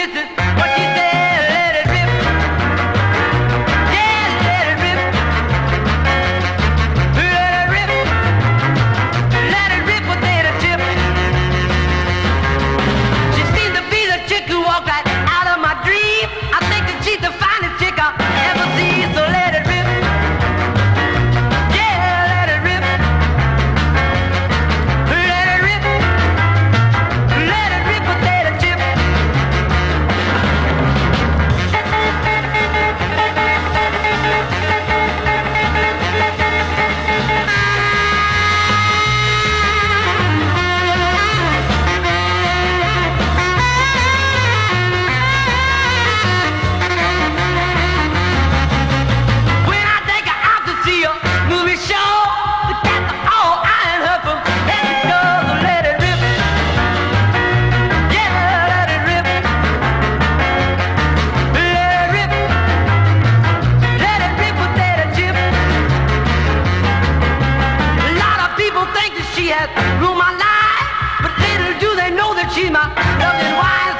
this is what she said. Let it rip. Yeah, let it rip. Let it rip. Let it rip potato chip. She seemed to be the chick who walked right out of my dream. I think that she's the finest chick I've ever seen. So let it rip. Yeah, let it rip. Let it rip. Let it rip potato chip. When I take her out to see a movie show, the cats are all eyeing her from head to toe. So let it rip. Yeah, let it rip. Let it rip. Let it rip potato chip. A lot of people think that she has ruined my life, but little do they know that she's my loving wife.